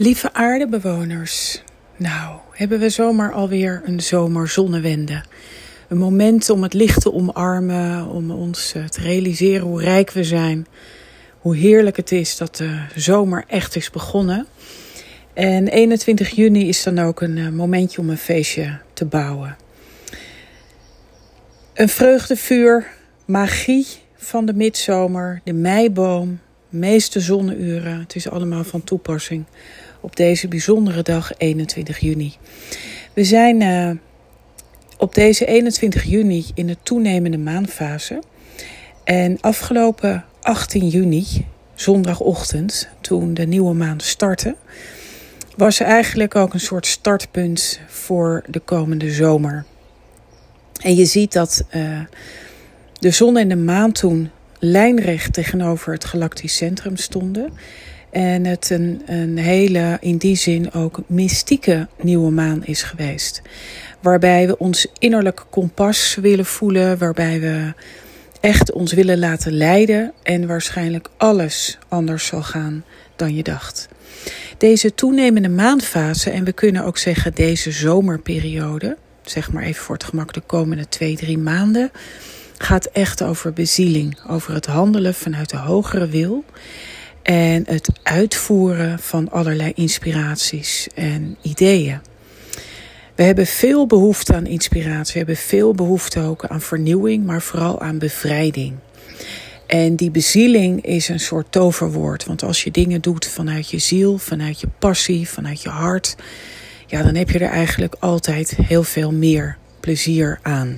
Lieve aardebewoners, nou hebben we zomaar alweer een zomerzonnewende. Een moment om het licht te omarmen, om ons te realiseren hoe rijk we zijn. Hoe heerlijk het is dat de zomer echt is begonnen. En 21 juni is dan ook een momentje om een feestje te bouwen. Een vreugdevuur, magie van de midzomer, de meiboom, meeste zonneuren. Het is allemaal van toepassing op deze bijzondere dag 21 juni. We zijn op deze 21 juni in de toenemende maanfase. En afgelopen 18 juni, zondagochtend, toen de nieuwe maan startte, was er eigenlijk ook een soort startpunt voor de komende zomer. En je ziet dat de zon en de maan toen lijnrecht tegenover het galactisch centrum stonden. En het een hele, in die zin ook mystieke nieuwe maan is geweest. Waarbij we ons innerlijke kompas willen voelen. Waarbij we echt ons willen laten leiden. En waarschijnlijk alles anders zal gaan dan je dacht. Deze toenemende maanfase, en we kunnen ook zeggen deze zomerperiode, zeg maar even voor het gemak de komende 2-3 maanden, gaat echt over bezieling. Over het handelen vanuit de hogere wil. En het uitvoeren van allerlei inspiraties en ideeën. We hebben veel behoefte aan inspiratie. We hebben veel behoefte ook aan vernieuwing, maar vooral aan bevrijding. En die bezieling is een soort toverwoord. Want als je dingen doet vanuit je ziel, vanuit je passie, vanuit je hart, ja, dan heb je er eigenlijk altijd heel veel meer plezier aan.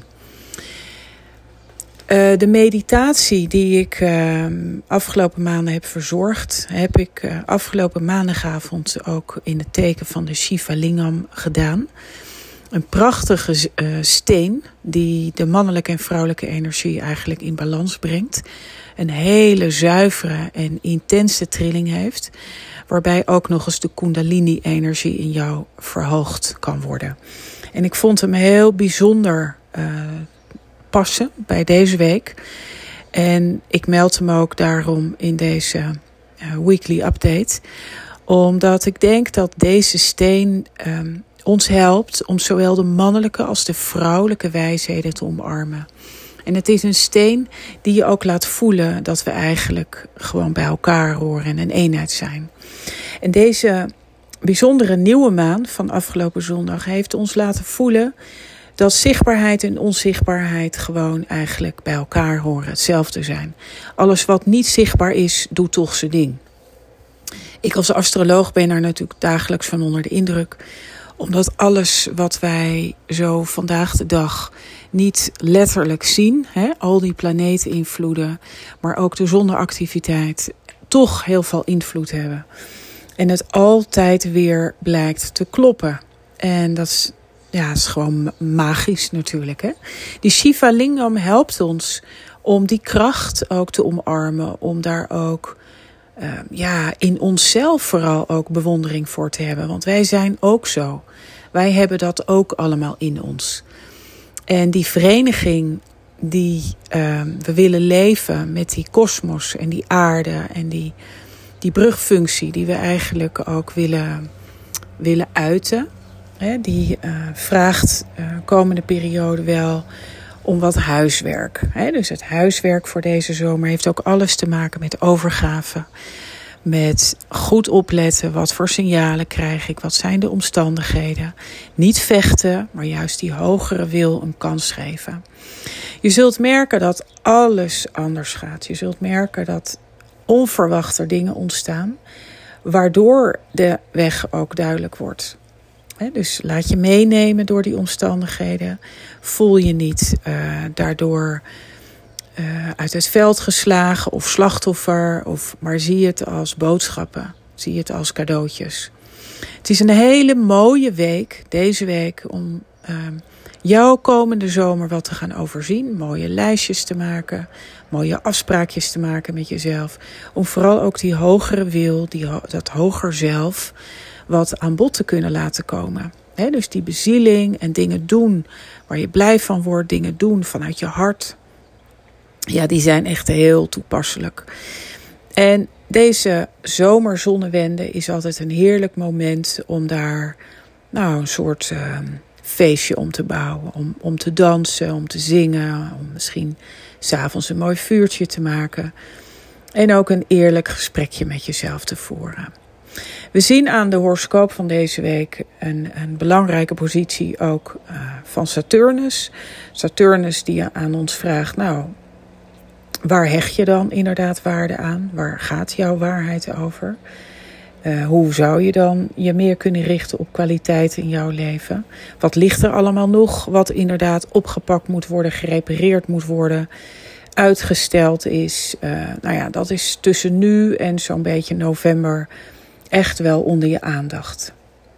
De meditatie die ik afgelopen maanden heb verzorgd, heb ik afgelopen maandagavond ook in het teken van de Shiva Lingam gedaan. Een prachtige steen die de mannelijke en vrouwelijke energie eigenlijk in balans brengt. Een hele zuivere en intense trilling heeft, waarbij ook nog eens de kundalini-energie in jou verhoogd kan worden. En ik vond hem heel bijzonder passen bij deze week. En ik meld hem ook daarom in deze weekly update. Omdat ik denk dat deze steen ons helpt om zowel de mannelijke als de vrouwelijke wijsheden te omarmen. En het is een steen die je ook laat voelen dat we eigenlijk gewoon bij elkaar horen en een eenheid zijn. En deze bijzondere nieuwe maan van afgelopen zondag heeft ons laten voelen dat zichtbaarheid en onzichtbaarheid gewoon eigenlijk bij elkaar horen, hetzelfde zijn. Alles wat niet zichtbaar is, doet toch zijn ding. Ik als astroloog ben er natuurlijk dagelijks van onder de indruk, omdat alles wat wij zo vandaag de dag niet letterlijk zien, al die planeetinvloeden, maar ook de zonneactiviteit, toch heel veel invloed hebben. En het altijd weer blijkt te kloppen. En dat is, ja, is gewoon magisch natuurlijk. Hè? Die Shiva Lingam helpt ons om die kracht ook te omarmen. Om daar ook in onszelf vooral ook bewondering voor te hebben. Want wij zijn ook zo. Wij hebben dat ook allemaal in ons. En die vereniging die we willen leven met die kosmos en die aarde en die brugfunctie die we eigenlijk ook willen uiten. Die vraagt komende periode wel om wat huiswerk. Dus het huiswerk voor deze zomer heeft ook alles te maken met overgave. Met goed opletten, wat voor signalen krijg ik, wat zijn de omstandigheden. Niet vechten, maar juist die hogere wil een kans geven. Je zult merken dat alles anders gaat. Je zult merken dat onverwachte dingen ontstaan, waardoor de weg ook duidelijk wordt. Dus laat je meenemen door die omstandigheden. Voel je niet daardoor uit het veld geslagen of slachtoffer. Maar zie het als boodschappen. Zie het als cadeautjes. Het is een hele mooie week, deze week, om jouw komende zomer wat te gaan overzien. Mooie lijstjes te maken. Mooie afspraakjes te maken met jezelf. Om vooral ook die hogere wil, dat hoger zelf, wat aan bod te kunnen laten komen. Dus die bezieling en dingen doen waar je blij van wordt. Dingen doen vanuit je hart. Ja, die zijn echt heel toepasselijk. En Deze zomerzonnewende is altijd een heerlijk moment om daar een soort feestje om te bouwen. Om te dansen, om te zingen, om misschien 's avonds een mooi vuurtje te maken. En ook een eerlijk gesprekje met jezelf te voeren. We zien aan de horoscoop van deze week een belangrijke positie ook van Saturnus. Saturnus die aan ons vraagt, waar hecht je dan inderdaad waarde aan? Waar gaat jouw waarheid over? Hoe zou je dan je meer kunnen richten op kwaliteit in jouw leven? Wat ligt er allemaal nog wat inderdaad opgepakt moet worden, gerepareerd moet worden, uitgesteld is? Dat is tussen nu en zo'n beetje november echt wel onder je aandacht.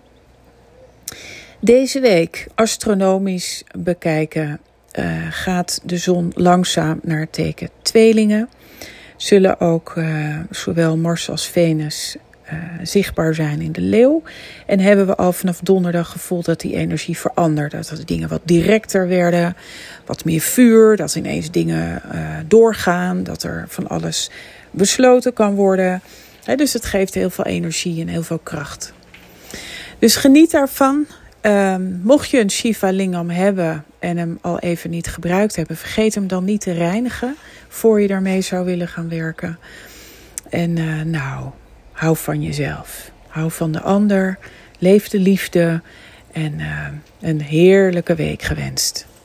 Deze week, astronomisch bekijken, gaat de zon langzaam naar het teken Tweelingen. Zullen ook zowel Mars als Venus zichtbaar zijn in de Leeuw. En hebben we al vanaf donderdag gevoeld dat die energie veranderde. Dat de dingen wat directer werden, wat meer vuur, dat ineens dingen doorgaan, dat er van alles besloten kan worden. Dus het geeft heel veel energie en heel veel kracht. Dus geniet daarvan. Mocht je een Shiva Lingam hebben en hem al even niet gebruikt hebben, vergeet hem dan niet te reinigen voor je daarmee zou willen gaan werken. En hou van jezelf. Hou van de ander. Leef de liefde. En een heerlijke week gewenst.